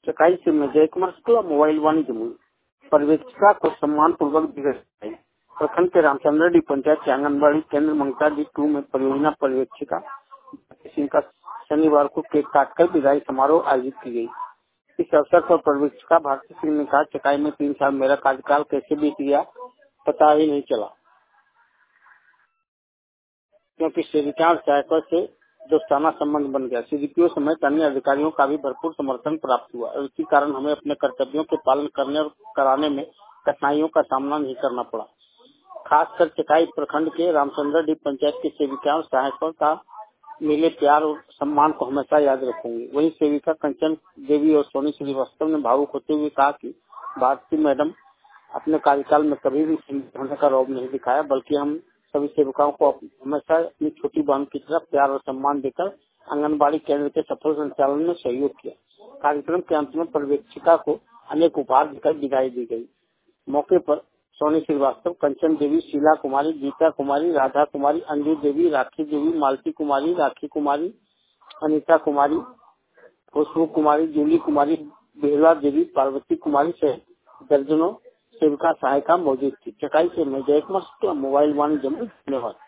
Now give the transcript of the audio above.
चकाई से मैं जय कुमार शुक्ला मोबाइल वाणिज्य मूल पर्यवेक्षिका को सम्मान पूर्वक दिखाई। प्रखंड के रामचंद्र डी पंचायत के आंगनबाड़ी केंद्र मंगता जी 2 में परियोजना पर्यवेक्षिका सिंह का शनिवार को केक काटकर विदाई समारोह आयोजित की गई। इस अवसर पर पर्यवेक्षिका भारती सिंह ने कहा, चकाई में 3 साल मेरा कार्यकाल कैसे बीत गया पता ही नहीं चला, क्योंकि सेविका और सहायकों से दोस्ताना संबंध बन गया। सीडीपीओ समेत अन्य अधिकारियों का भी भरपूर समर्थन प्राप्त हुआ और इसी कारण हमें अपने कर्तव्यों के पालन करने और कराने में कठिनाइयों का सामना नहीं करना पड़ा। खासकर चकाई प्रखंड के रामचंद्र डी पंचायत की सेविकाओं और सहायकों का मिले प्यार और सम्मान को हमेशा याद रखूंगी। वहीं सेविका कंचन देवी और सोनी श्रीवास्तव ने भावुक होते हुए कहा कि भारती मैडम अपने कार्यकाल में कभी भी सीमित होने का रौब नहीं दिखाया, बल्कि हम सभी सेविकाओं को हमेशा अपनी छोटी बहन की तरह प्यार और सम्मान देकर आंगनबाड़ी केंद्र के सफल संचालन में सहयोग किया। कार्यक्रम के अंत में पर्यवेक्षिका को अनेक उपहार देकर विदाई दी गई। मौके पर सोनी श्रीवास्तव, कंचन देवी, शीला कुमारी, गीता कुमारी, राधा कुमारी, अंजू देवी, राखी देवी, मालती कुमारी, राखी कुमारी, अनीता कुमारी, खुशबू कुमारी, जूली कुमारी, बेहला देवी, पार्वती कुमारी से दर्जनों सेविका सहायिका मौजूद थी। चकाई से मैं जय कुमार शुक्ला मोबाइल वाणिज्य। धन्यवाद।